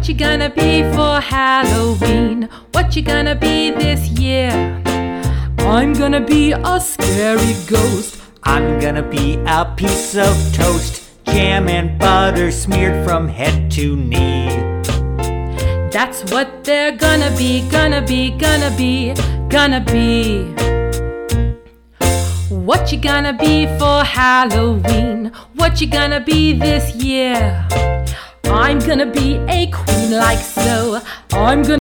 What you gonna be for Halloween? What you gonna be this year? I'm gonna be a scary ghost. I'm gonna be a piece of toast, jam and butter smeared from head to knee. That's what they're gonna be, gonna be, gonna be, gonna be. What you gonna be for Halloween? What you gonna be this year? I'm gonna be a queen like so. I'm gonna